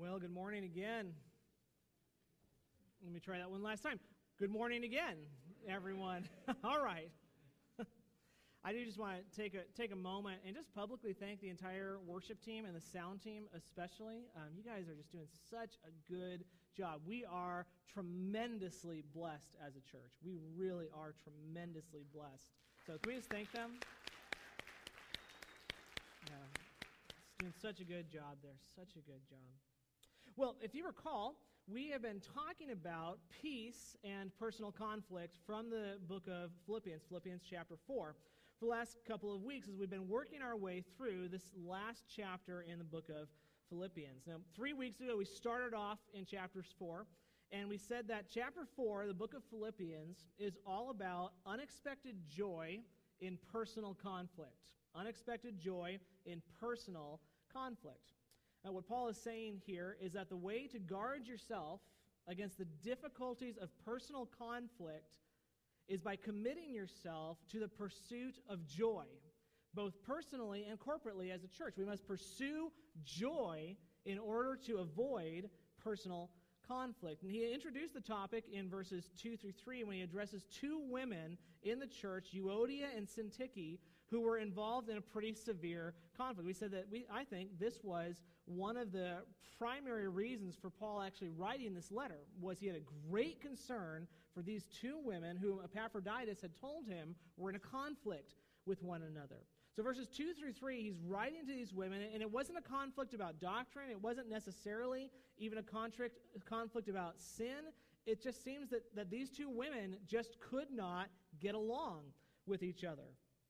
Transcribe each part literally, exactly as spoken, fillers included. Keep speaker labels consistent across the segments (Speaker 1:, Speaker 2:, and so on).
Speaker 1: Well, good morning again. Let me try that one last time. Good morning again, everyone. All right. I do just want to take a take a moment and just publicly thank the entire worship team and the sound team especially. Um, you guys are just doing such a good job. We are tremendously blessed as a church. We really are tremendously blessed. So can we just thank them? Yeah. It's doing such a good job there. Such a good job. Well, if you recall, we have been talking about peace and personal conflict from the book of Philippians, Philippians chapter four, for the last couple of weeks as we've been working our way through this last chapter in the book of Philippians. Now, three weeks ago, we started off in chapter four, and we said that chapter four, the book of Philippians, is all about unexpected joy in personal conflict. Unexpected joy in personal conflict. Now, what Paul is saying here is that the way to guard yourself against the difficulties of personal conflict is by committing yourself to the pursuit of joy, both personally and corporately as a church. We must pursue joy in order to avoid personal conflict. And he introduced the topic in verses two through three when he addresses two women in the church, Euodia and Syntyche, who were involved in a pretty severe conflict. We said that we, I think this was one of the primary reasons for Paul actually writing this letter, was he had a great concern for these two women whom Epaphroditus had told him were in a conflict with one another. So verses two through three, he's writing to these women, and it wasn't a conflict about doctrine. It wasn't necessarily even a conflict, conflict about sin. It just seems that, that these two women just could not get along with each other.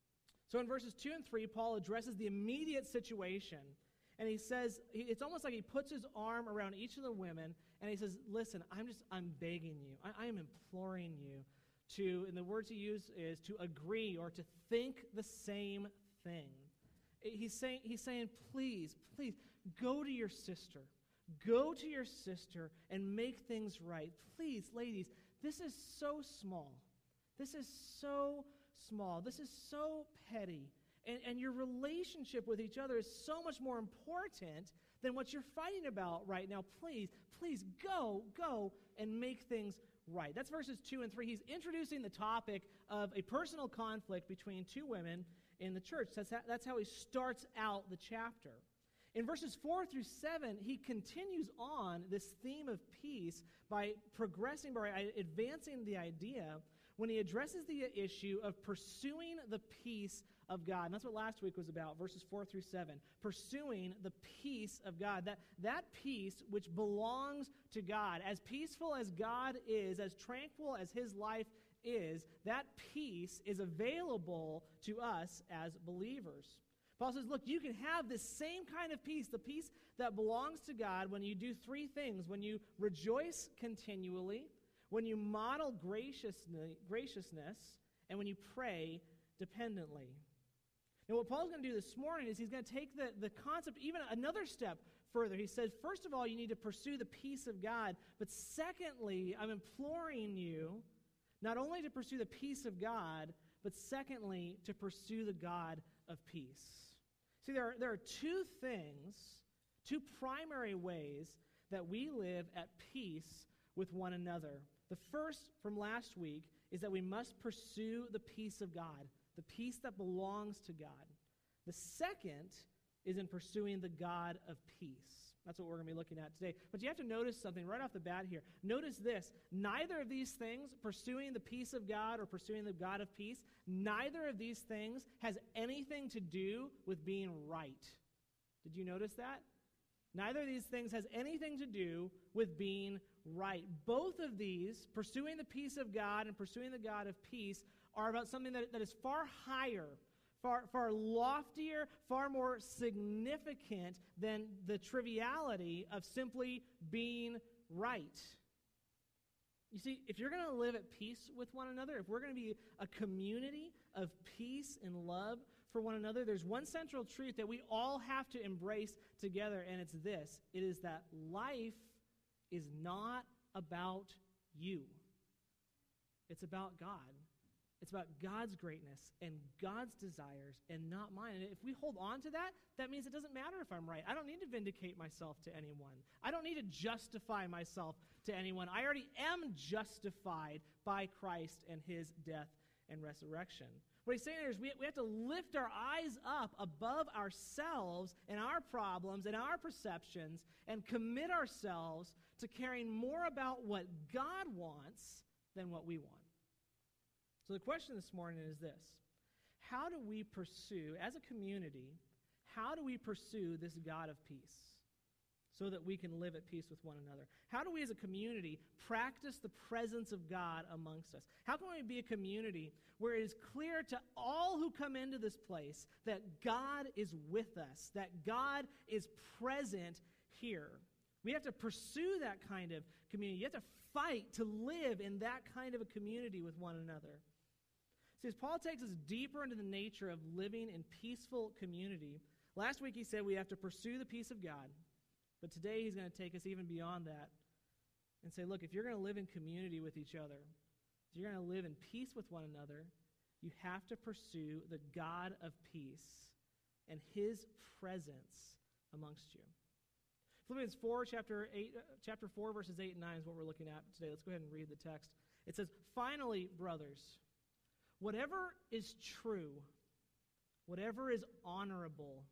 Speaker 1: So in verses two and three, Paul addresses the immediate situation, and he says, it's almost like he puts his arm around each of the women, and he says, listen, I'm just, I'm begging you, I, I am imploring you to, and the words he used is to agree or to think the same thing. He's saying, he's saying, please, please, go to your sister. Go to your sister and make things right. Please, ladies, this is so small. This is so small. This is so petty. And, and your relationship with each other is so much more important than what you're fighting about right now. Please, please go, go and make things right. That's verses two and three. He's introducing the topic of a personal conflict between two women in the church. That's how, that's how he starts out the chapter. In verses four through seven, he continues on this theme of peace by progressing, by advancing the idea when he addresses the issue of pursuing the peace of God. And that's what last week was about, verses four through seven. Pursuing the peace of God. That, that peace which belongs to God. As peaceful as God is, as tranquil as his life is, that peace is available to us as believers. Paul says, look, you can have this same kind of peace, the peace that belongs to God, when you do three things. When you rejoice continually, when you model graciousness, and when you pray dependently. Now, what Paul's going to do this morning is he's going to take the, the concept even another step further. He says, first of all, you need to pursue the peace of God. But secondly, I'm imploring you not only to pursue the peace of God, but secondly, to pursue the God of peace. See, there are, there are two things, two primary ways that we live at peace with one another. The first from last week is that we must pursue the peace of God, the peace that belongs to God. The second is in pursuing the God of peace. That's what we're going to be looking at today. But you have to notice something right off the bat here. Notice this. Neither of these things, pursuing the peace of God or pursuing the God of peace, neither of these things has anything to do with being right. Did you notice that? Neither of these things has anything to do with being right. Both of these, pursuing the peace of God and pursuing the God of peace, are about something that, that is far higher, far, far loftier, far more significant than the triviality of simply being right. You see, if you're going to live at peace with one another, if we're going to be a community of peace and love for one another, there's one central truth that we all have to embrace together, and it's this. It is that life is not about you. It's about God. It's about God's greatness and God's desires and not mine. And if we hold on to that, that means it doesn't matter if I'm right. I don't need to vindicate myself to anyone. I don't need to justify myself to anyone. I already am justified by Christ and his death and resurrection. What he's saying there is we, we have to lift our eyes up above ourselves and our problems and our perceptions and commit ourselves to caring more about what God wants than what we want. So the question this morning is this: how do we pursue, as a community, how do we pursue this God of peace so that we can live at peace with one another? How do we as a community practice the presence of God amongst us? How can we be a community where it is clear to all who come into this place that God is with us, that God is present here? We have to pursue that kind of community. You have to fight to live in that kind of a community with one another. See, as Paul takes us deeper into the nature of living in peaceful community, last week he said we have to pursue the peace of God. But today he's going to take us even beyond that and say, look, if you're going to live in community with each other, if you're going to live in peace with one another, you have to pursue the God of peace and his presence amongst you. Philippians four, chapter eight, uh, chapter four, verses eight and nine is what we're looking at today. Let's go ahead and read the text. It says, "Finally, brothers, whatever is true, whatever is honorable,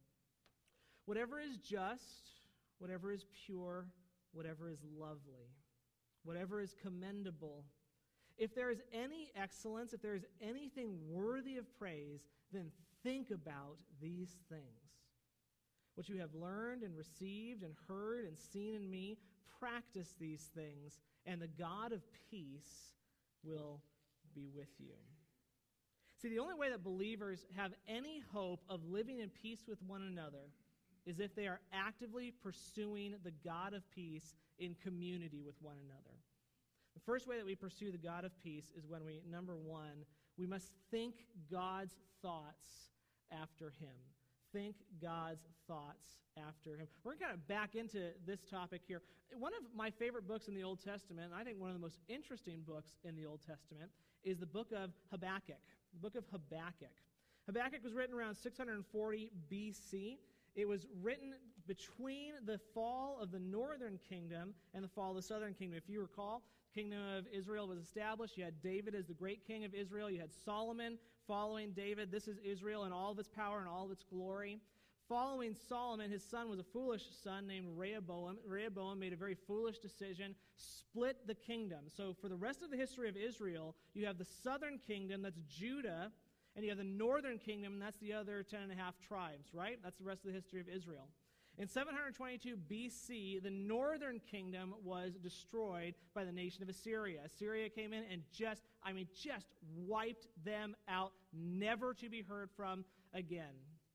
Speaker 1: whatever is just, whatever is pure, whatever is lovely, whatever is commendable, if there is any excellence, if there is anything worthy of praise, then think about these things. What you have learned and received and heard and seen in me, practice these things, and the God of peace will be with you." See, the only way that believers have any hope of living in peace with one another is if they are actively pursuing the God of peace in community with one another. The first way that we pursue the God of peace is when we, number one, we must think God's thoughts after him. Think God's thoughts after him. We're going to kind of back into this topic here. One of my favorite books in the Old Testament, I think one of the most interesting books in the Old Testament, is the book of Habakkuk. The book of Habakkuk. Habakkuk was written around six hundred forty B C. It was written between the fall of the northern kingdom and the fall of the southern kingdom. If you recall, the kingdom of Israel was established. You had David as the great king of Israel. You had Solomon following David. This is Israel in all of its power and all of its glory. Following Solomon, his son was a foolish son named Rehoboam. Rehoboam made a very foolish decision, split the kingdom. So for the rest of the history of Israel, you have the southern kingdom, that's Judah, and you have the northern kingdom, and that's the other ten and a half tribes, right? That's the rest of the history of Israel. In seven hundred twenty-two B C, the northern kingdom was destroyed by the nation of Assyria. Assyria came in and just, I mean, just wiped them out, never to be heard from again.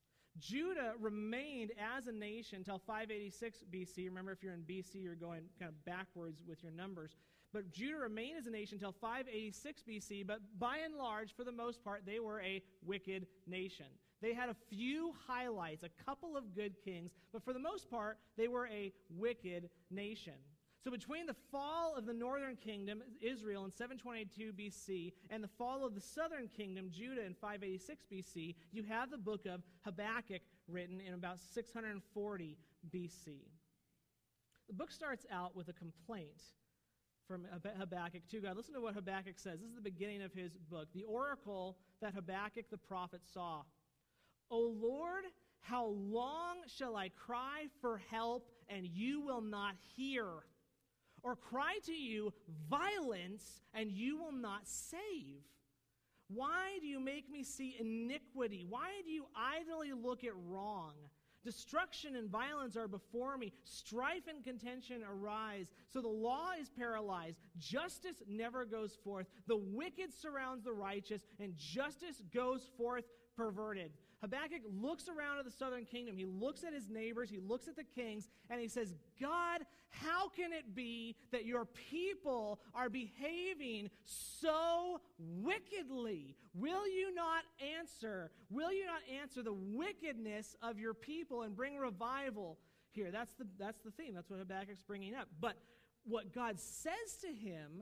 Speaker 1: Judah remained as a nation until five eighty-six B C. Remember, if you're in B C, you're going kind of backwards with your numbers. But Judah remained as a nation until five eighty-six B C, but by and large, for the most part, they were a wicked nation. They had a few highlights, a couple of good kings, but for the most part, they were a wicked nation. So between the fall of the northern kingdom, Israel, in seven twenty-two B C, and the fall of the southern kingdom, Judah, in five eighty-six B C, you have the book of Habakkuk written in about six hundred forty B C. The book starts out with a complaint from Habakkuk to God. Listen to what Habakkuk says. This is the beginning of his book. The oracle that Habakkuk the prophet saw. "O Lord, how long shall I cry for help, and you will not hear? Or cry to you violence, and you will not save? Why do you make me see iniquity? Why do you idly look at wrong? Destruction and violence are before me. Strife and contention arise. So the law is paralyzed. Justice never goes forth. The wicked surrounds the righteous, and justice goes forth perverted." Habakkuk looks around at the southern kingdom. He looks at his neighbors. He looks at the kings, and he says, God, how can it be that your people are behaving so wickedly? Will you not answer? Will you not answer the wickedness of your people and bring revival here? That's the, that's the theme. That's what Habakkuk's bringing up. But what God says to him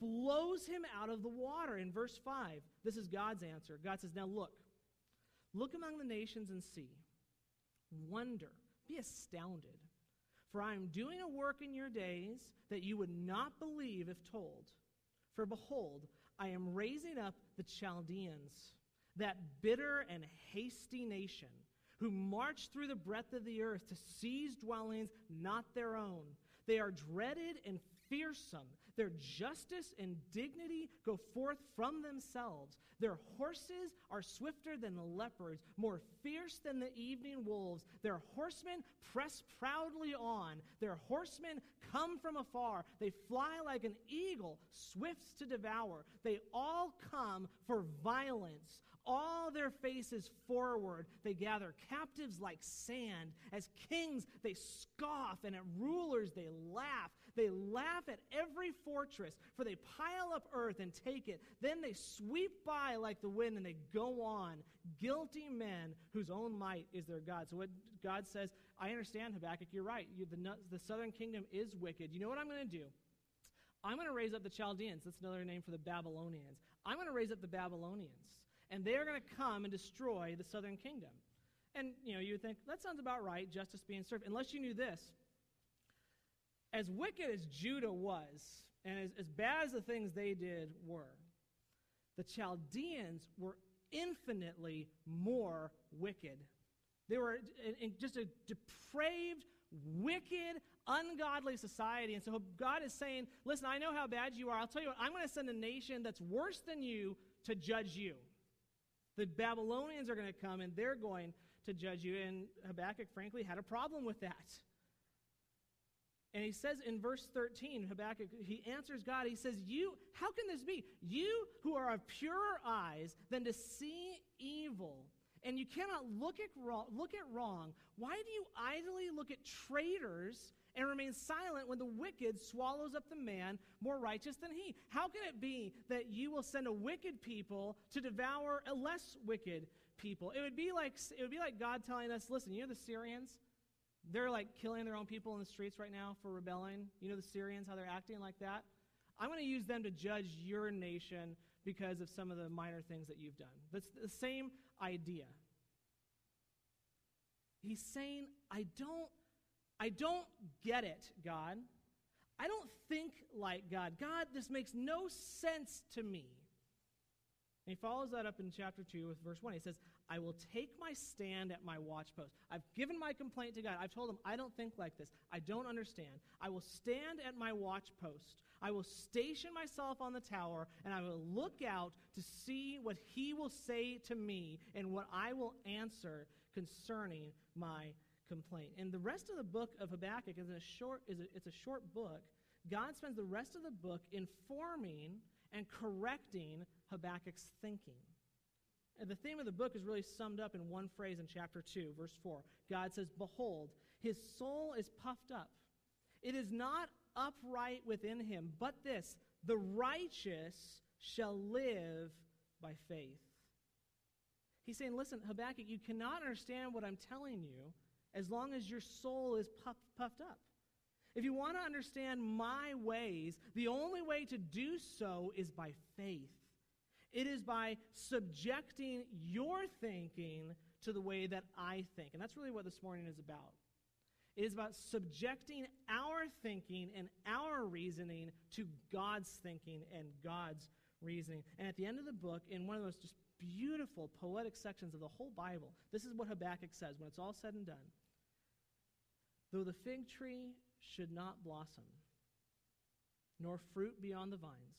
Speaker 1: blows him out of the water. In verse five, this is God's answer. God says, now look, look among the nations and see. Wonder, be astounded. For I am doing a work in your days that you would not believe if told. For behold, I am raising up the Chaldeans, that bitter and hasty nation, who march through the breadth of the earth to seize dwellings not their own. They are dreaded and fearsome. Their justice and dignity go forth from themselves. Their horses are swifter than the leopards, more fierce than the evening wolves. Their horsemen press proudly on. Their horsemen come from afar. They fly like an eagle, swift to devour. They all come for violence. All their faces forward, they gather captives like sand. As kings, they scoff, and at rulers, they laugh. They laugh at every fortress, for they pile up earth and take it. Then they sweep by like the wind, and they go on. Guilty men whose own might is their God. So what God says, I understand, Habakkuk, you're right. You, the, the southern kingdom is wicked. You know what I'm going to do? I'm going to raise up the Chaldeans. That's another name for the Babylonians. I'm going to raise up the Babylonians. And they're going to come and destroy the southern kingdom. And, you know, you would think, that sounds about right, justice being served. Unless you knew this. As wicked as Judah was, and as, as bad as the things they did were, the Chaldeans were infinitely more wicked. They were in, in just a depraved, wicked, ungodly society. And so God is saying, listen, I know how bad you are. I'll tell you what, I'm going to send a nation that's worse than you to judge you. The Babylonians are going to come, and they're going to judge you. And Habakkuk, frankly, had a problem with that. And he says in verse thirteen, Habakkuk, he answers God. He says, "You, how can this be? You who are of purer eyes than to see evil, and you cannot look at wrong, look at wrong. Why do you idly look at traitors and remain silent when the wicked swallows up the man more righteous than he? How can it be that you will send a wicked people to devour a less wicked people?" It would be like it would be like God telling us, listen, you know the Syrians? They're like killing their own people in the streets right now for rebelling. You know the Syrians, how they're acting like that? I'm going to use them to judge your nation because of some of the minor things that you've done. That's the same idea. He's saying, I don't I don't get it, God. I don't think like God. God, this makes no sense to me. And he follows that up in chapter two with verse one. He says, I will take my stand at my watchpost. I've given my complaint to God. I've told him, I don't think like this. I don't understand. I will stand at my watchpost. I will station myself on the tower, and I will look out to see what he will say to me and what I will answer concerning my complaint. And the rest of the book of Habakkuk is a short is a, it's a short book. God spends the rest of the book informing and correcting Habakkuk's thinking. And the theme of the book is really summed up in one phrase in chapter two, verse four. God says, "Behold, his soul is puffed up. It is not upright within him, but this, the righteous shall live by faith." He's saying, listen, Habakkuk, you cannot understand what I'm telling you as long as your soul is puff, puffed up. If you want to understand my ways, the only way to do so is by faith. It is by subjecting your thinking to the way that I think. And that's really what this morning is about. It is about subjecting our thinking and our reasoning to God's thinking and God's reasoning. And at the end of the book, in one of those just beautiful poetic sections of the whole Bible, this is what Habakkuk says when it's all said and done. Though the fig tree should not blossom, nor fruit be on the vines,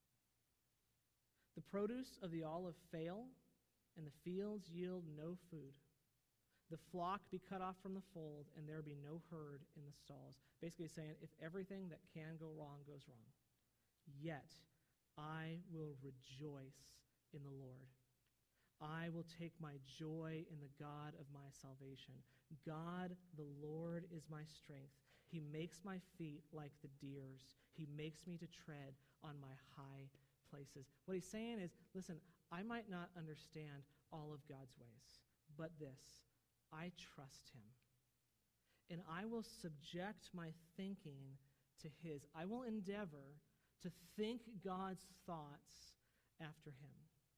Speaker 1: the produce of the olive fail, and the fields yield no food, the flock be cut off from the fold, and there be no herd in the stalls. Basically saying, if everything that can go wrong goes wrong, yet I will rejoice in the Lord. I will take my joy in the God of my salvation. God, the Lord, is my strength. He makes my feet like the deer's. He makes me to tread on my high places. What he's saying is, listen, I might not understand all of God's ways, but this, I trust him. And I will subject my thinking to his. I will endeavor to think God's thoughts after him.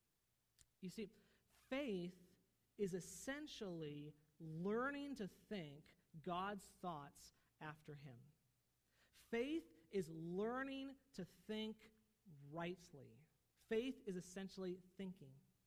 Speaker 1: You see, faith is essentially learning to think God's thoughts after him. Faith is learning to think rightly. Faith is essentially thinking.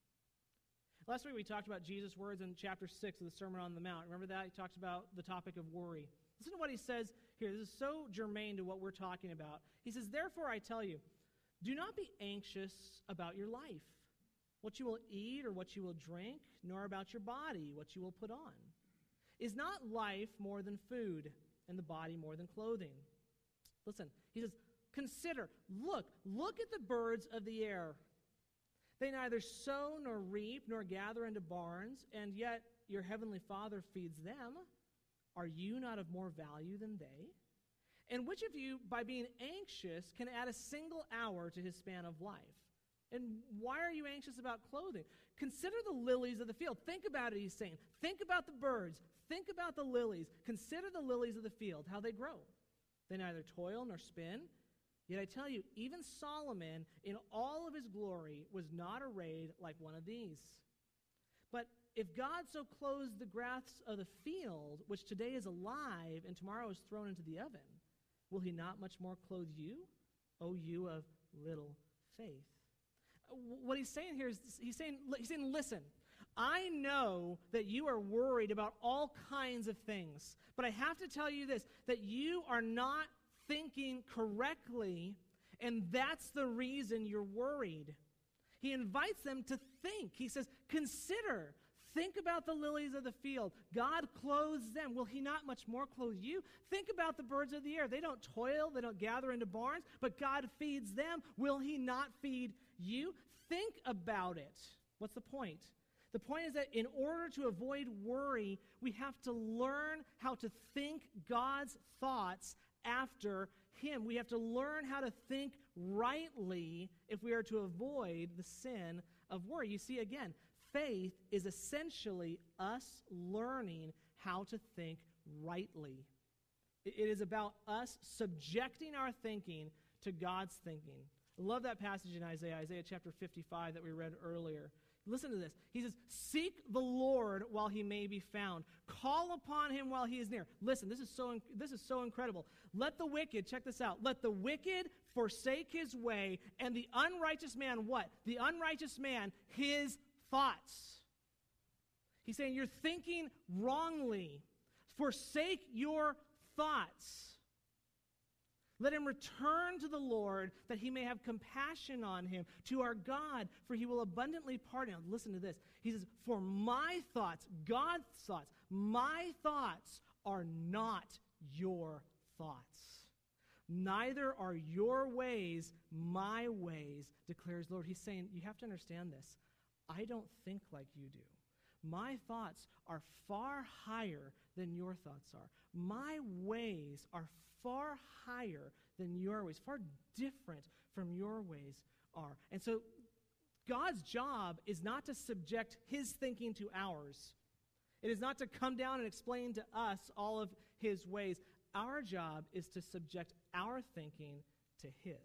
Speaker 1: Last week we talked about Jesus' words in chapter six of the Sermon on the Mount. Remember that? He talks about the topic of worry. Listen to what he says here. This is so germane to what we're talking about. He says, "Therefore I tell you, do not be anxious about your life, what you will eat or what you will drink, nor about your body, what you will put on. Is not life more than food, and the body more than clothing?" Listen, he says, consider, look, look at the birds of the air. They neither sow nor reap nor gather into barns, and yet your heavenly Father feeds them. Are you not of more value than they? And which of you, by being anxious, can add a single hour to his span of life? And why are you anxious about clothing? Consider the lilies of the field. Think about it, he's saying. Think about the birds. Think about the lilies. Consider the lilies of the field, how they grow. They neither toil nor spin. Yet I tell you, even Solomon, in all of his glory, was not arrayed like one of these. But if God so clothes the grass of the field, which today is alive and tomorrow is thrown into the oven, will he not much more clothe you, O you of little faith? What he's saying here is, he's saying, he's saying, listen, I know that you are worried about all kinds of things, but I have to tell you this, that you are not thinking correctly, and that's the reason you're worried. He invites them to think. He says, consider, think about the lilies of the field. God clothes them. Will he not much more clothe you? Think about the birds of the air. They don't toil, they don't gather into barns, but God feeds them. Will he not feed you? Think about it. What's the point? The point is that in order to avoid worry, we have to learn how to think God's thoughts after him. We have to learn how to think rightly if we are to avoid the sin of worry. You see, again, faith is essentially us learning how to think rightly. It is about us subjecting our thinking to God's thinking. I love that passage in Isaiah, Isaiah chapter fifty-five that we read earlier. Listen to this. He says, seek the Lord while he may be found. Call upon him while he is near. Listen, this is so this is so incredible. Let the wicked, check this out, let the wicked forsake his way, and the unrighteous man, what? The unrighteous man, his thoughts. He's saying you're thinking wrongly. Forsake your thoughts. Let him return to the Lord, that he may have compassion on him, to our God, for he will abundantly pardon. Now, listen to this. He says, for my thoughts, God's thoughts, my thoughts are not your thoughts. Neither are your ways my ways, declares the Lord. He's saying, you have to understand this. I don't think like you do. My thoughts are far higher than your thoughts are. My ways are far higher than your ways, far different from your ways are. And so God's job is not to subject his thinking to ours. It is not to come down and explain to us all of his ways. Our job is to subject our thinking to his.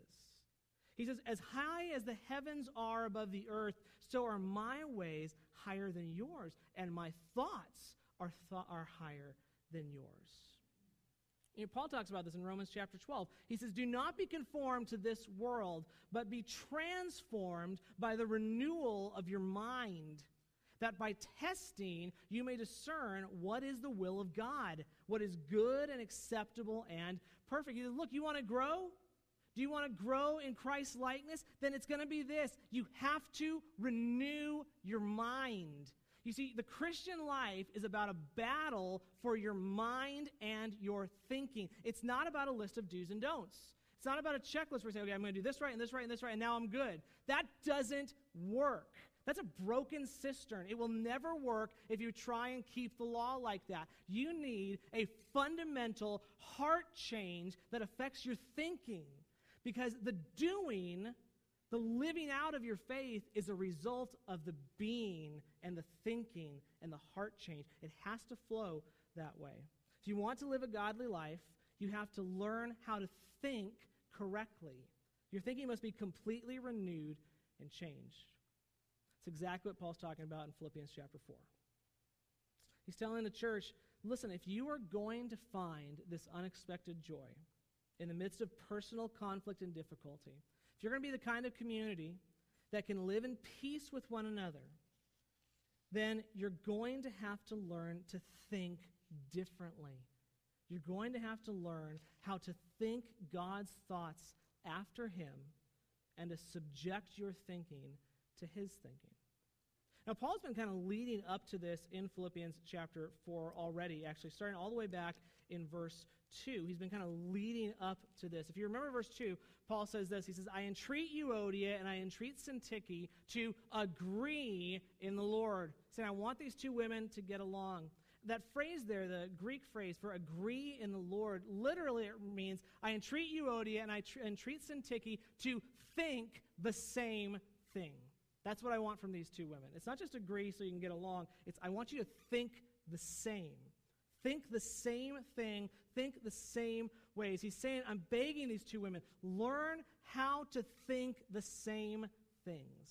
Speaker 1: He says, as high as the heavens are above the earth, so are my ways higher than yours, and my thoughts are, th- are higher than yours. You know, Paul talks about this in Romans chapter twelve. He says, do not be conformed to this world, but be transformed by the renewal of your mind, that by testing you may discern what is the will of God, what is good and acceptable and perfect. He says, look, you want to grow? Do you want to grow in Christ's likeness? Then it's going to be this. You have to renew your mind. You see, the Christian life is about a battle for your mind and your thinking. It's not about a list of do's and don'ts. It's not about a checklist where you say, okay, I'm going to do this right and this right and this right, and now I'm good. That doesn't work. That's a broken cistern. It will never work if you try and keep the law like that. You need a fundamental heart change that affects your thinking. Because the doing, the living out of your faith is a result of the being and the thinking and the heart change. It has to flow that way. If you want to live a godly life, you have to learn how to think correctly. Your thinking must be completely renewed and changed. It's exactly what Paul's talking about in Philippians chapter four. He's telling the church, listen, if you are going to find this unexpected joy in the midst of personal conflict and difficulty, if you're going to be the kind of community that can live in peace with one another, then you're going to have to learn to think differently. You're going to have to learn how to think God's thoughts after him and to subject your thinking to his thinking. Now, Paul's been kind of leading up to this in Philippians chapter four already, actually, starting all the way back in verse two. He's been kind of leading up to this. If you remember verse two, Paul says this. He says, I entreat Euodia and I entreat Syntyche to agree in the Lord. Saying, I want these two women to get along. That phrase there, the Greek phrase for agree in the Lord, literally it means I entreat Euodia and I tr- entreat Syntyche to think the same thing. That's what I want from these two women. It's not just agree so you can get along. It's I want you to think the same. Think the same thing. Think the same ways. He's saying, I'm begging these two women, learn how to think the same things.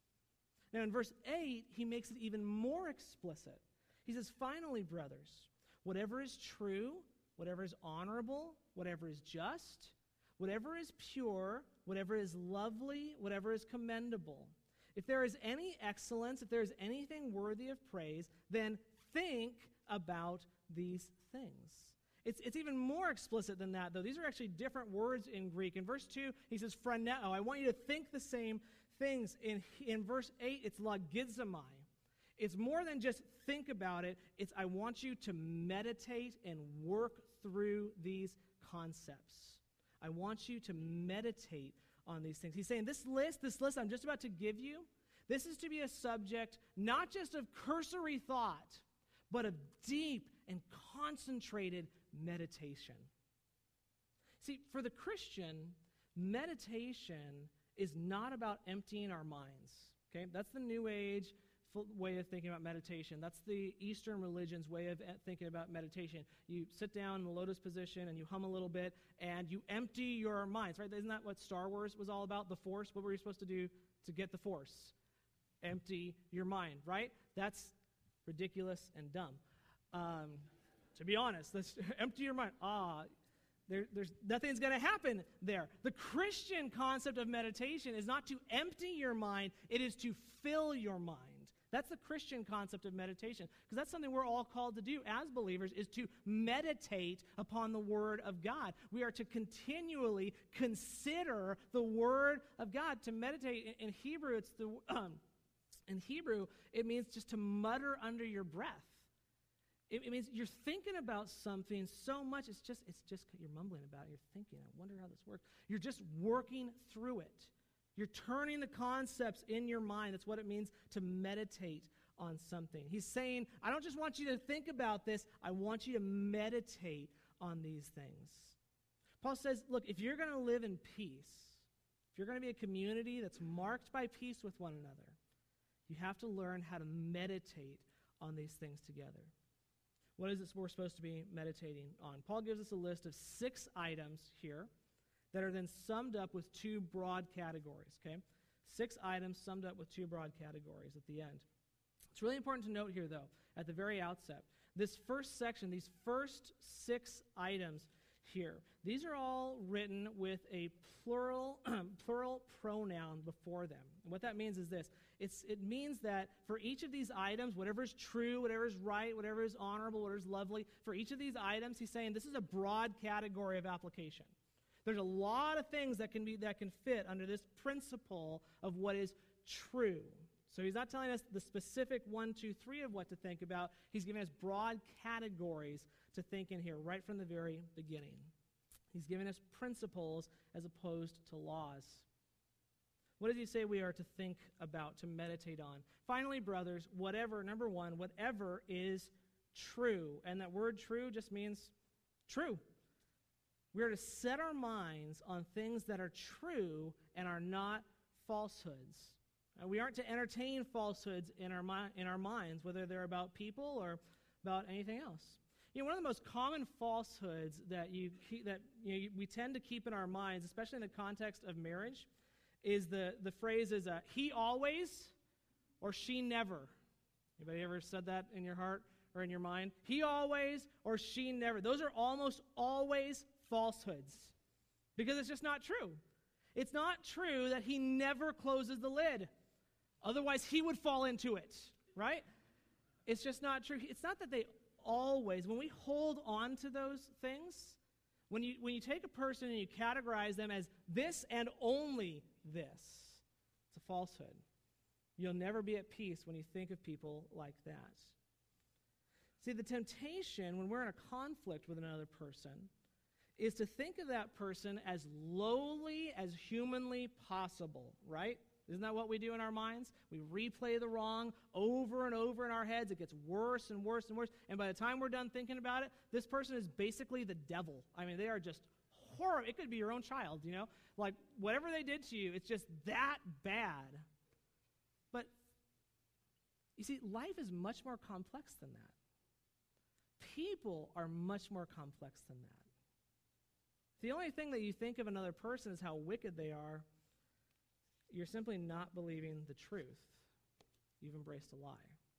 Speaker 1: Now in verse eight, he makes it even more explicit. He says, finally, brothers, whatever is true, whatever is honorable, whatever is just, whatever is pure, whatever is lovely, whatever is commendable, if there is any excellence, if there is anything worthy of praise, then think about these things. It's, it's even more explicit than that, though. These are actually different words in Greek. In verse two, he says, phroneo. I want you to think the same things. In, in verse eight, it's logizomai. It's more than just think about it. It's I want you to meditate and work through these concepts. I want you to meditate on these things. He's saying this list, this list I'm just about to give you, this is to be a subject not just of cursory thought, but of deep and concentrated meditation. See, for the Christian, meditation is not about emptying our minds. Okay, that's the New Age way of thinking about meditation. That's the Eastern religion's way of thinking about meditation. You sit down in the lotus position and you hum a little bit and you empty your minds, right? Isn't that what Star Wars was all about? The Force? What were you supposed to do to get the Force? Empty your mind, right? That's ridiculous and dumb. Um, to be honest, let's empty your mind. Ah, there, there's nothing's going to happen there. The Christian concept of meditation is not to empty your mind, it is to fill your mind. That's the Christian concept of meditation, because that's something we're all called to do as believers, is to meditate upon the Word of God. We are to continually consider the Word of God. To meditate, in, in Hebrew, it's the um, in Hebrew, it means just to mutter under your breath. It, it means you're thinking about something so much, it's just, it's just, you're mumbling about it, you're thinking, I wonder how this works. You're just working through it. You're turning the concepts in your mind. That's what it means to meditate on something. He's saying, I don't just want you to think about this, I want you to meditate on these things. Paul says, look, if you're going to live in peace, if you're going to be a community that's marked by peace with one another, you have to learn how to meditate on these things together. What is it we're supposed to be meditating on? Paul gives us a list of six items here that are then summed up with two broad categories, okay? Six items summed up with two broad categories at the end. It's really important to note here, though, at the very outset, this first section, these first six items here, these are all written with a plural plural pronoun before them. And what that means is this. It's, it means that for each of these items, whatever is true, whatever is right, whatever is honorable, whatever is lovely, for each of these items, he's saying this is a broad category of application. There's a lot of things that can be that can fit under this principle of what is true. So he's not telling us the specific one, two, three of what to think about. He's giving us broad categories to think in here right from the very beginning. He's giving us principles as opposed to laws. What does he say we are to think about, to meditate on? Finally, brothers, whatever, number one, whatever is true. And that word true just means true. We are to set our minds on things that are true and are not falsehoods. And we aren't to entertain falsehoods in our mi- in our minds, whether they're about people or about anything else. You know, one of the most common falsehoods that you keep, that you know, we tend to keep in our minds, especially in the context of marriage, is the, the phrase is uh, he always or she never. Anybody ever said that in your heart or in your mind? He always or she never. Those are almost always falsehoods because it's just not true. It's not true that he never closes the lid. Otherwise, he would fall into it, right? It's just not true. It's not that they always, when we hold on to those things, when you when you take a person and you categorize them as this and only this, it's a falsehood. You'll never be at peace when you think of people like that. See, the temptation when we're in a conflict with another person is to think of that person as lowly as humanly possible, right? Isn't that what we do in our minds? We replay the wrong over and over in our heads. It gets worse and worse and worse. And by the time we're done thinking about it, this person is basically the devil. I mean, they are just horrible. It could be your own child, you know? Like, whatever they did to you, it's just that bad. But, you see, life is much more complex than that. People are much more complex than that. The only thing that you think of another person is how wicked they are. You're simply not believing the truth. You've embraced a lie.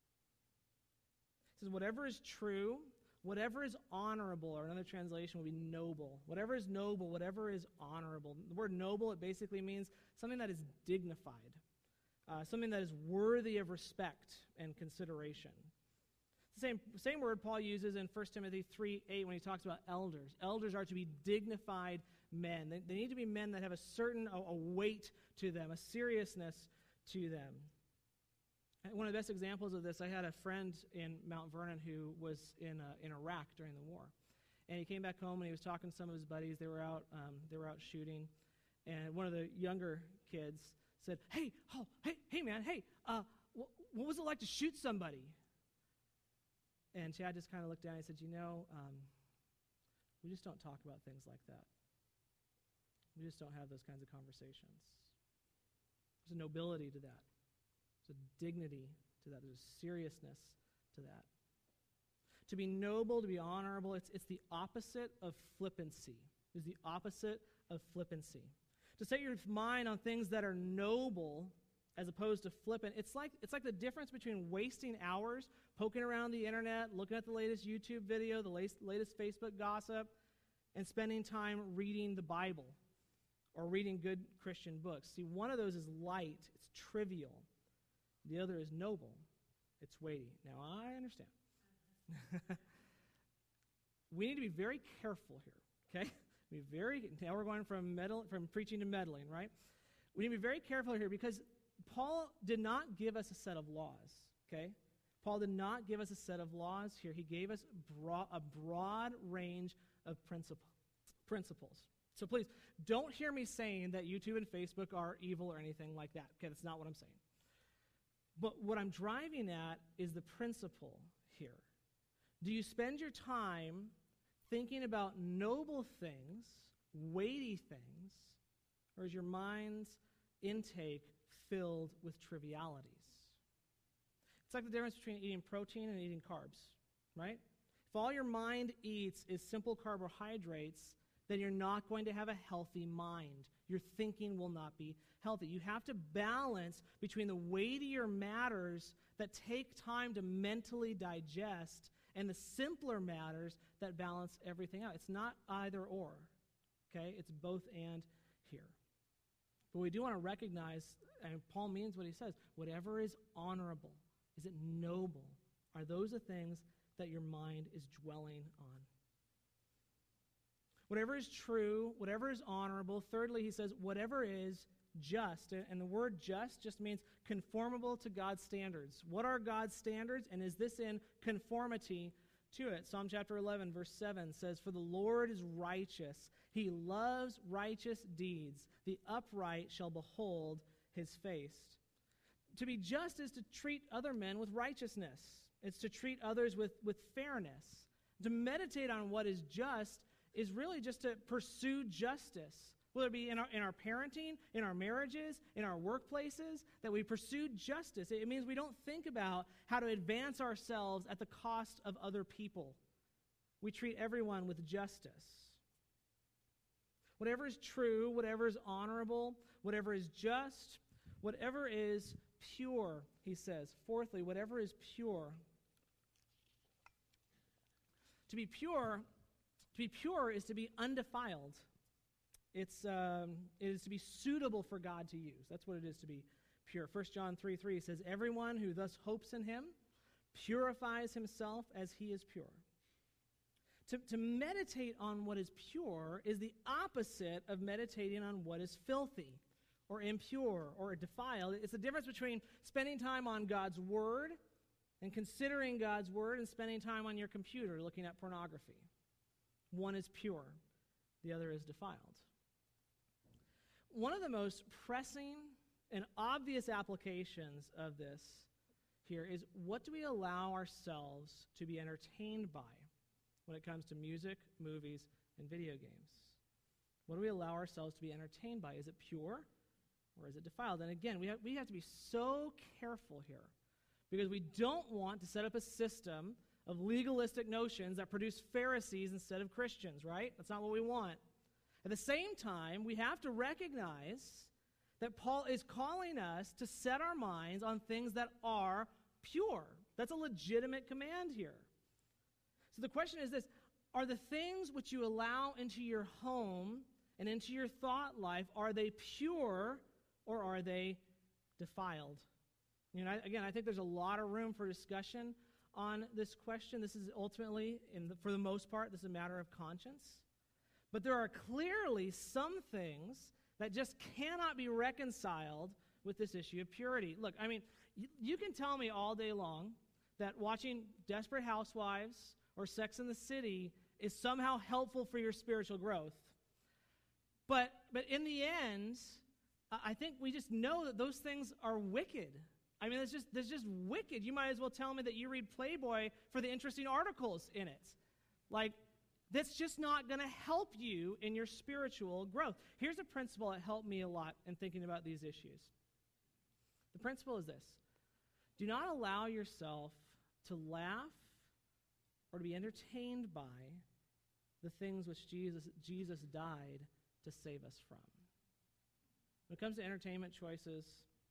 Speaker 1: It says, whatever is true, whatever is honorable, or another translation would be noble. Whatever is noble, whatever is honorable. The word noble, it basically means something that is dignified, uh, something that is worthy of respect and consideration. It's the same, same word Paul uses in First Timothy three eight when he talks about elders. Elders are to be dignified men. They, they need to be men that have a certain a, a weight to them, a seriousness to them. And one of the best examples of this, I had a friend in Mount Vernon who was in uh, in Iraq during the war, and he came back home and he was talking to some of his buddies. They were out um, they were out shooting, and one of the younger kids said, "Hey, oh, hey, hey, man, hey, uh, wh- what was it like to shoot somebody?" And Chad just kind of looked down and he said, "You know, um, we just don't talk about things like that. We just don't have those kinds of conversations." There's a nobility to that. There's a dignity to that. There's a seriousness to that. To be noble, to be honorable, it's, it's the opposite of flippancy. It's the opposite of flippancy. To set your mind on things that are noble as opposed to flippant, it's like, it's like the difference between wasting hours poking around the internet, looking at the latest YouTube video, the latest, latest Facebook gossip, and spending time reading the Bible or reading good Christian books. See, one of those is light, it's trivial. The other is noble, it's weighty. Now, I understand. We need to be very careful here, okay? Be very, now we're going from meddle, from preaching to meddling, right? We need to be very careful here because Paul did not give us a set of laws, okay? Paul did not give us a set of laws here. He gave us broad, a broad range of princip- principles. So please, don't hear me saying that YouTube and Facebook are evil or anything like that. Okay, that's not what I'm saying. But what I'm driving at is the principle here. Do you spend your time thinking about noble things, weighty things, or is your mind's intake filled with trivialities? It's like the difference between eating protein and eating carbs, right? If all your mind eats is simple carbohydrates, then you're not going to have a healthy mind. Your thinking will not be healthy. You have to balance between the weightier matters that take time to mentally digest and the simpler matters that balance everything out. It's not either or, okay? It's both and here. But we do want to recognize, and Paul means what he says, whatever is honorable, is it noble? Are those the things that your mind is dwelling on? Whatever is true, whatever is honorable. Thirdly, he says, whatever is just. And the word just just means conformable to God's standards. What are God's standards? And is this in conformity to it? Psalm chapter eleven, verse seven says, "For the Lord is righteous. He loves righteous deeds. The upright shall behold his face." To be just is to treat other men with righteousness. It's to treat others with, with fairness. To meditate on what is just is really just to pursue justice, whether it be in our, in our parenting, in our marriages, in our workplaces, that we pursue justice. It means we don't think about how to advance ourselves at the cost of other people. we treat everyone with justice. Whatever is true, whatever is honorable, whatever is just, whatever is pure, he says. Fourthly, whatever is pure. To be pure, to be pure is to be undefiled. It's um, it is to be suitable for God to use. That's what it is to be pure. First John three three says, everyone who thus hopes in him purifies himself as he is pure. To, to meditate on what is pure is the opposite of meditating on what is filthy or impure or defiled. It's the difference between spending time on God's word and considering God's word and spending time on your computer looking at pornography. One is pure, the other is defiled. One of the most pressing and obvious applications of this here is, what do we allow ourselves to be entertained by when it comes to music, movies, and video games? What do we allow ourselves to be entertained by? Is it pure or is it defiled? And again, we have, we have to be so careful here, because we don't want to set up a system of legalistic notions that produce Pharisees instead of Christians, right? That's not what we want. At the same time, we have to recognize that Paul is calling us to set our minds on things that are pure. That's a legitimate command here. So the question is this: are the things which you allow into your home and into your thought life, are they pure or are they defiled? You know, again, I think there's a lot of room for discussion on this question. This is ultimately, in the, for the most part, this is a matter of conscience. But there are clearly some things that just cannot be reconciled with this issue of purity. Look, I mean, you, you can tell me all day long that watching Desperate Housewives or Sex and the City is somehow helpful for your spiritual growth. But but in the end, I think we just know that those things are wicked. I mean, it's just, it's just wicked. You might as well tell me that you read Playboy for the interesting articles in it. Like, that's just not going to help you in your spiritual growth. Here's a principle that helped me a lot in thinking about these issues. The principle is this: do not allow yourself to laugh or to be entertained by the things which Jesus, Jesus died to save us from. When it comes to entertainment choices,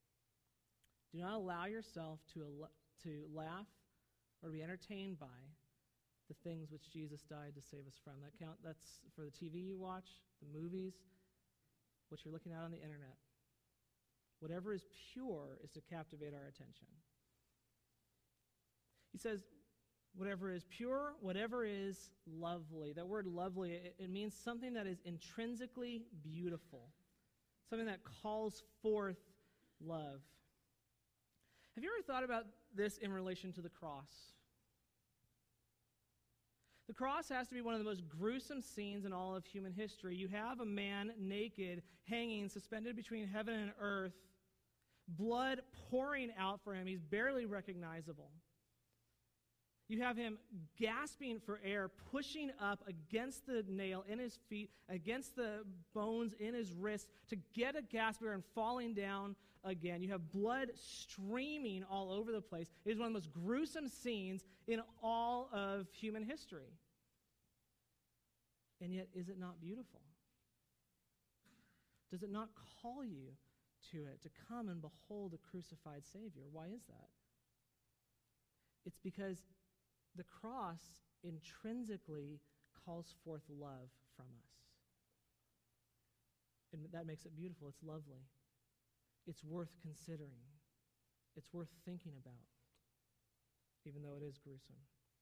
Speaker 1: do not allow yourself to, to laugh or be entertained by the things which Jesus died to save us from. That count, that's for the T V you watch, the movies, what you're looking at on the internet. Whatever is pure is to captivate our attention. He says, whatever is pure, whatever is lovely. That word lovely, it, it means something that is intrinsically beautiful, something that calls forth love. Have you ever thought about this in relation to the cross? The cross has to be one of the most gruesome scenes in all of human history. You have a man naked, hanging, suspended between heaven and earth, blood pouring out for him. He's barely recognizable. You have him gasping for air, pushing up against the nail in his feet, against the bones in his wrist to get a gasp air and falling down again. You have blood streaming all over the place. It is one of the most gruesome scenes in all of human history. And yet, is it not beautiful? Does it not call you to it, to come and behold a crucified Savior? Why is that? It's because the cross intrinsically calls forth love from us. And that makes it beautiful. It's lovely. It's worth considering. It's worth thinking about, even though it is gruesome.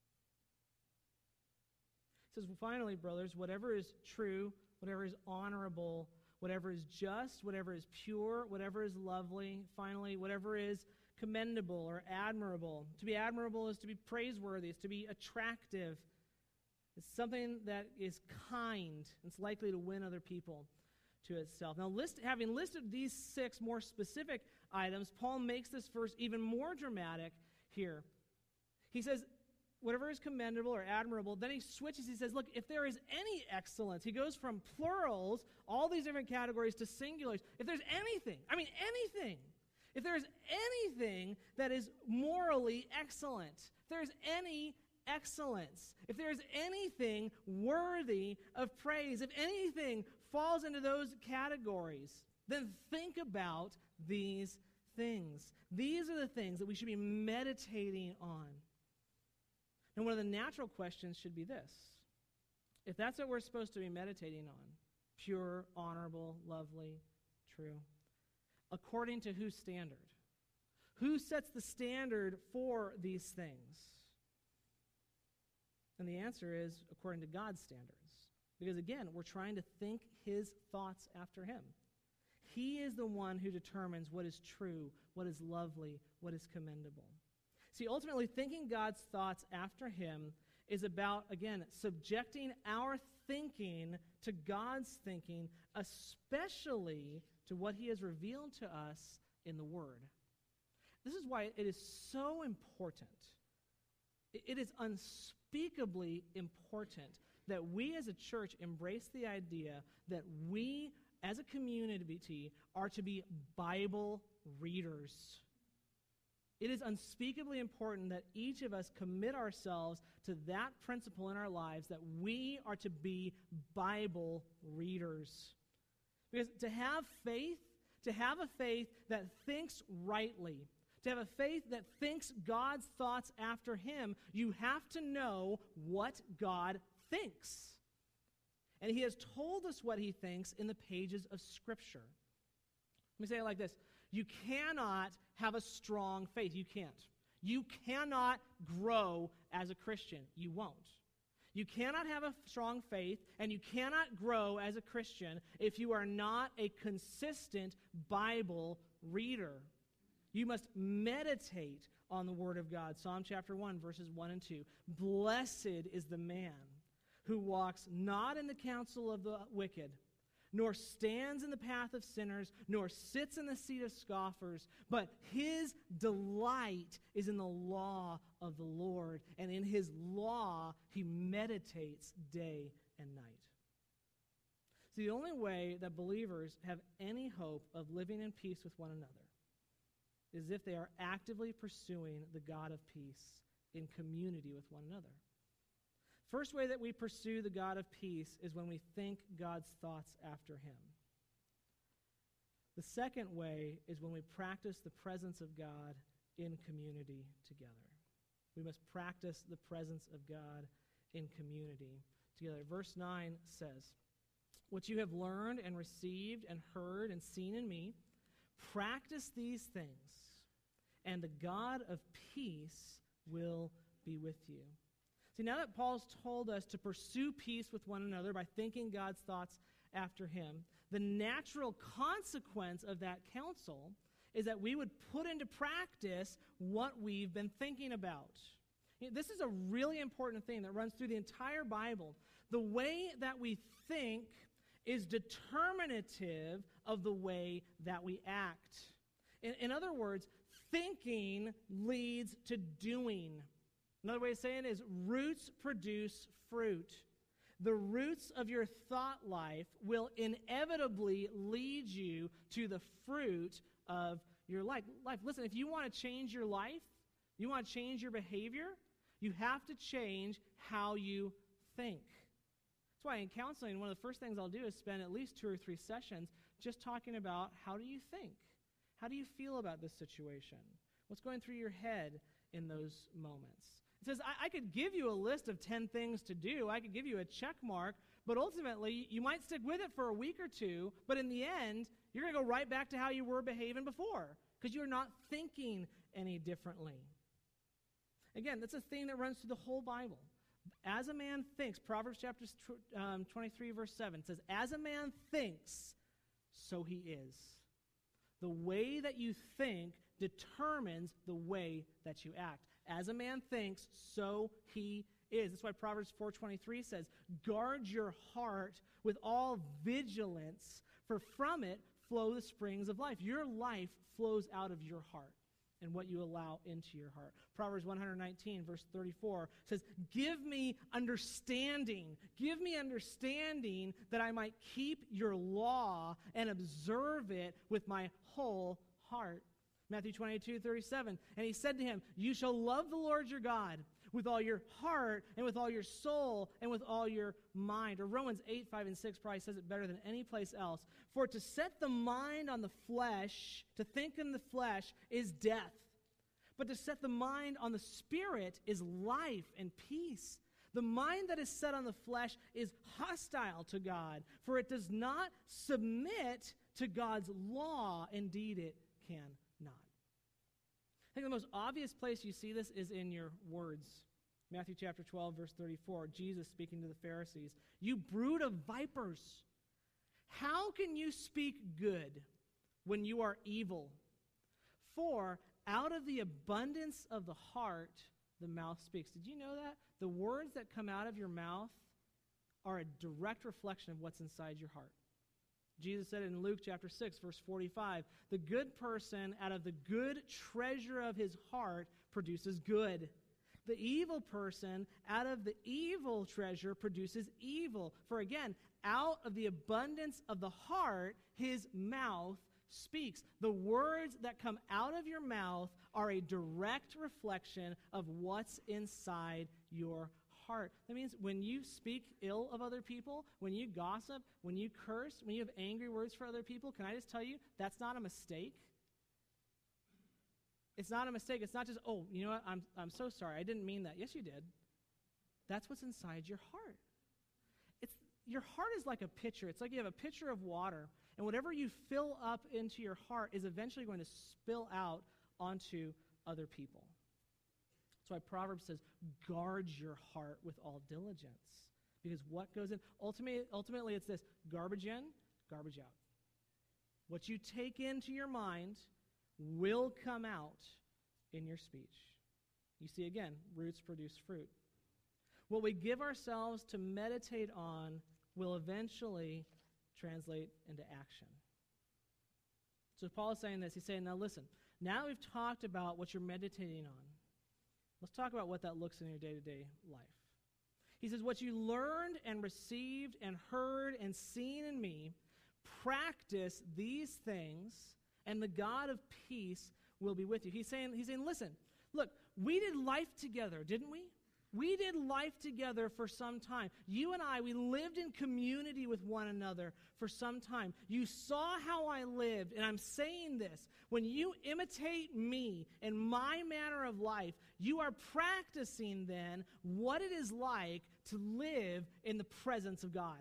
Speaker 1: He says, well, finally, brothers, whatever is true, whatever is honorable, whatever is just, whatever is pure, whatever is lovely, finally, whatever is commendable or admirable. To be admirable is to be praiseworthy, it's to be attractive. It's something that is kind. It's likely to win other people to itself. Now, list, having listed these six more specific items, Paul makes this verse even more dramatic here. He says, whatever is commendable or admirable, then he switches. He says, look, if there is any excellence, he goes from plurals, all these different categories, to singulars. If there's anything, I mean anything, if there's anything that is morally excellent, if there's any excellence, if there is anything worthy of praise, if anything falls into those categories, then think about these things. These are the things that we should be meditating on. And one of the natural questions should be this. If that's what we're supposed to be meditating on, pure, honorable, lovely, true, according to whose standard? Who sets the standard for these things? And the answer is according to God's standards. Because again, we're trying to think his thoughts after him. He is the one who determines what is true, what is lovely, what is commendable. See, ultimately, thinking God's thoughts after him is about, again, subjecting our thinking to God's thinking, especially to what he has revealed to us in the Word. This is why it is so important. It is unspeakably important that we as a church embrace the idea that we as a community are to be Bible readers. It is unspeakably important that each of us commit ourselves to that principle in our lives, that we are to be Bible readers. Because to have faith, to have a faith that thinks rightly, to have a faith that thinks God's thoughts after him, you have to know what God thinks. And he has told us what he thinks in the pages of Scripture. Let me say it like this. You cannot have a strong faith. You can't. You cannot grow as a Christian. You won't. You cannot have a strong faith, and you cannot grow as a Christian if you are not a consistent Bible reader. You must meditate on the Word of God. Psalm chapter one, verses one and two. Blessed is the man who walks not in the counsel of the wicked, nor stands in the path of sinners, nor sits in the seat of scoffers, but his delight is in the law of the Lord, and in his law he meditates day and night. See, the only way that believers have any hope of living in peace with one another is if they are actively pursuing the God of peace in community with one another. First way that we pursue the God of peace is when we think God's thoughts after him. The second way is when we practice the presence of God in community together. We must practice the presence of God in community together. Verse nine says, "What you have learned and received and heard and seen in me, practice these things, and the God of peace will be with you." See, now that Paul's told us to pursue peace with one another by thinking God's thoughts after him, the natural consequence of that counsel is that we would put into practice what we've been thinking about. This is a really important thing that runs through the entire Bible. The way that we think is determinative of the way that we act. In, in other words, thinking leads to doing. Another way of saying it is roots produce fruit. The roots of your thought life will inevitably lead you to the fruit of your life. life. Listen, if you want to change your life, you want to change your behavior, you have to change how you think. That's why in counseling, one of the first things I'll do is spend at least two or three sessions just talking about how do you think? How do you feel about this situation? What's going through your head in those moments? It says, I, I could give you a list of ten things to do. I could give you a check mark, but ultimately, you might stick with it for a week or two, but in the end, you're going to go right back to how you were behaving before because you're not thinking any differently. Again, that's a theme that runs through the whole Bible. As a man thinks, Proverbs chapter um, twenty-three, verse seven says, as a man thinks, so he is. The way that you think determines the way that you act. As a man thinks, so he is. That's why Proverbs four twenty-three says, guard your heart with all vigilance, for from it flow the springs of life. Your life flows out of your heart and what you allow into your heart. Proverbs one nineteen, verse thirty-four says, give me understanding. Give me understanding that I might keep your law and observe it with my whole heart. Matthew twenty-two, thirty-seven, and he said to him, you shall love the Lord your God with all your heart and with all your soul and with all your mind. Or Romans eight, five, and six probably says it better than any place else. For to set the mind on the flesh, to think in the flesh, is death. But to set the mind on the Spirit is life and peace. The mind that is set on the flesh is hostile to God, for it does not submit to God's law. Indeed, it cannot. I think the most obvious place you see this is in your words. Matthew chapter twelve, verse thirty-four, Jesus speaking to the Pharisees, "You brood of vipers, how can you speak good when you are evil? For out of the abundance of the heart, the mouth speaks." Did you know that? The words that come out of your mouth are a direct reflection of what's inside your heart. Jesus said it in Luke chapter six, verse forty-five, "The good person out of the good treasure of his heart produces good. The evil person out of the evil treasure produces evil. For again, out of the abundance of the heart, his mouth speaks." The words that come out of your mouth are a direct reflection of what's inside your heart. That means when you speak ill of other people, when you gossip, when you curse, when you have angry words for other people, can I just tell you, that's not a mistake. It's not a mistake. It's not just, oh, you know what, I'm, I'm so sorry, I didn't mean that. Yes, you did. That's what's inside your heart. It's, your heart is like a pitcher. It's like you have a pitcher of water, and whatever you fill up into your heart is eventually going to spill out onto other people. That's why Proverbs says, guard your heart with all diligence. Because what goes in, ultimately, ultimately it's this, garbage in, garbage out. What you take into your mind will come out in your speech. You see, again, roots produce fruit. What we give ourselves to meditate on will eventually translate into action. So Paul is saying this. He's saying, now listen, now we've talked about what you're meditating on. Let's talk about what that looks in your day-to-day life. He says, what you learned and received and heard and seen in me, practice these things, and the God of peace will be with you. He's saying, he's saying, listen, look, we did life together, didn't we? We did life together for some time. You and I, we lived in community with one another for some time. You saw how I lived, and I'm saying this. When you imitate me and my manner of life, you are practicing then what it is like to live in the presence of God.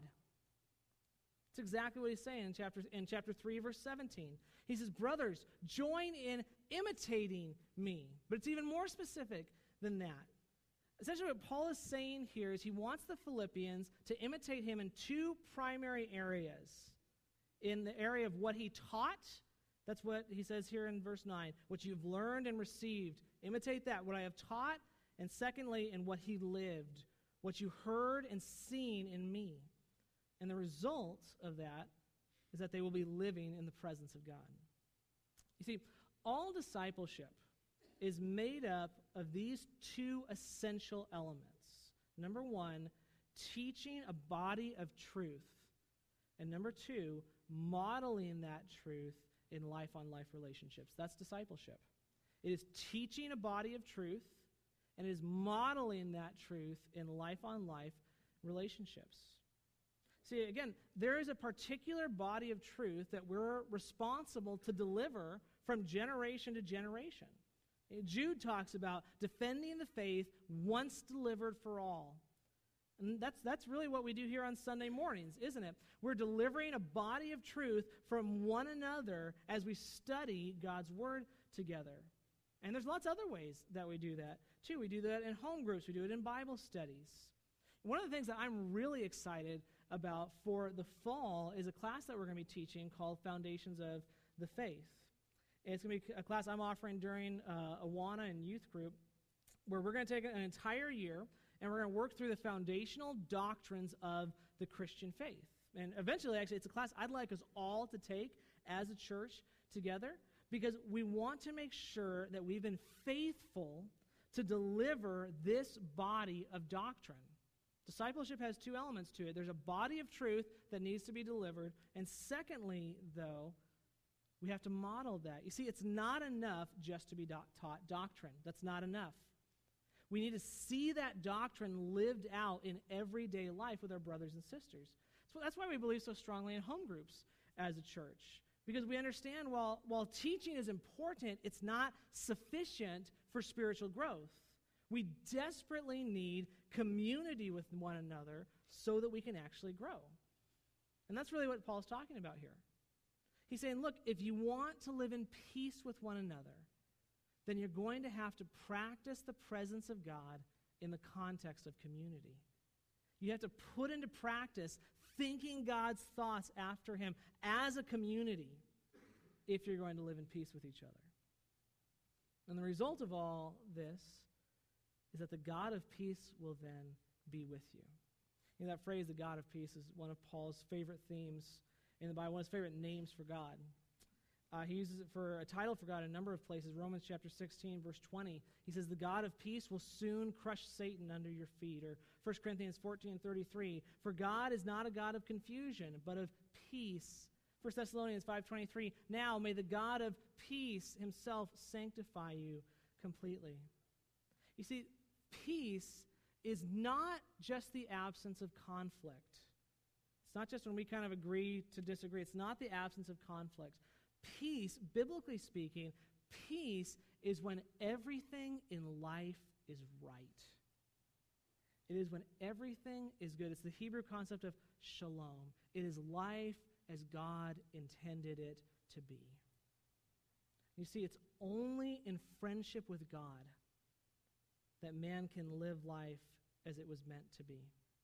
Speaker 1: That's exactly what he's saying in chapter, in chapter three, verse seventeen. He says, brothers, join in imitating me. But it's even more specific than that. Essentially what Paul is saying here is he wants the Philippians to imitate him in two primary areas. In the area of what he taught, that's what he says here in verse nine, what you've learned and received, imitate that, what I have taught, and secondly, in what he lived, what you heard and seen in me. And the result of that is that they will be living in the presence of God. You see, all discipleship is made up of these two essential elements. Number one, teaching a body of truth. And number two, modeling that truth in life-on-life relationships. That's discipleship. It is teaching a body of truth, and it is modeling that truth in life-on-life relationships. See, again, there is a particular body of truth that we're responsible to deliver from generation to generation. Jude talks about defending the faith once delivered for all. And that's, that's really what we do here on Sunday mornings, isn't it? We're delivering a body of truth from one another as we study God's Word together. And there's lots of other ways that we do that, too. We do that in home groups. We do it in Bible studies. One of the things that I'm really excited about for the fall is a class that we're going to be teaching called Foundations of the Faith. It's going to be a class I'm offering during uh, Awana and youth group where we're going to take an entire year and we're going to work through the foundational doctrines of the Christian faith. And eventually, actually, it's a class I'd like us all to take as a church together because we want to make sure that we've been faithful to deliver this body of doctrine. Discipleship has two elements to it. There's a body of truth that needs to be delivered. And secondly, though, we have to model that. You see, it's not enough just to be do- taught doctrine. That's not enough. We need to see that doctrine lived out in everyday life with our brothers and sisters. So that's why we believe so strongly in home groups as a church. Because we understand while, while teaching is important, it's not sufficient for spiritual growth. We desperately need community with one another so that we can actually grow. And that's really what Paul's talking about here. He's saying, look, if you want to live in peace with one another, then you're going to have to practice the presence of God in the context of community. You have to put into practice thinking God's thoughts after him as a community if you're going to live in peace with each other. And the result of all this is that the God of peace will then be with you. You know, that phrase, the God of peace, is one of Paul's favorite themes in the Bible, one of his favorite names for God. Uh, he uses it for a title for God in a number of places. Romans chapter sixteen, verse twenty. He says, the God of peace will soon crush Satan under your feet. Or First Corinthians fourteen thirty-three, for God is not a God of confusion, but of peace. First Thessalonians five twenty-three, now may the God of peace himself sanctify you completely. You see, peace is not just the absence of conflict. It's not just when we kind of agree to disagree. It's not the absence of conflict. Peace, biblically speaking, peace is when everything in life is right. It is when everything is good. It's the Hebrew concept of shalom. It is life as God intended it to be. You see, it's only in friendship with God that man can live life as it was meant to be.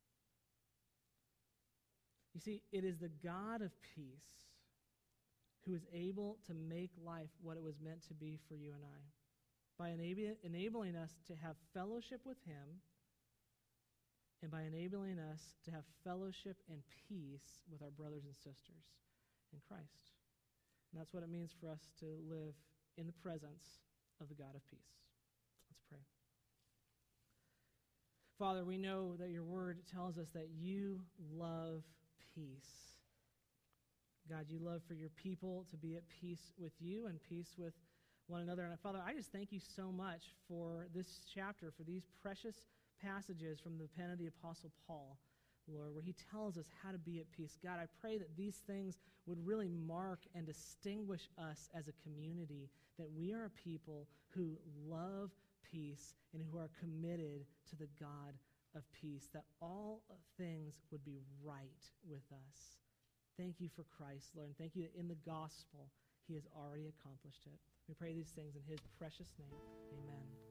Speaker 1: You see, it is the God of peace who is able to make life what it was meant to be for you and I, by enab- enabling us to have fellowship with him and by enabling us to have fellowship and peace with our brothers and sisters in Christ. And that's what it means for us to live in the presence of the God of peace. Let's pray. Father, we know that your word tells us that you love peace. God, you love for your people to be at peace with you and peace with one another. And Father, I just thank you so much for this chapter, for these precious passages from the pen of the Apostle Paul, Lord, where he tells us how to be at peace. God, I pray that these things would really mark and distinguish us as a community, that we are a people who love peace and who are committed to the God of peace, that all things would be right with us. Thank you for Christ, Lord, and thank you that in the gospel he has already accomplished it. We pray these things in his precious name. Amen.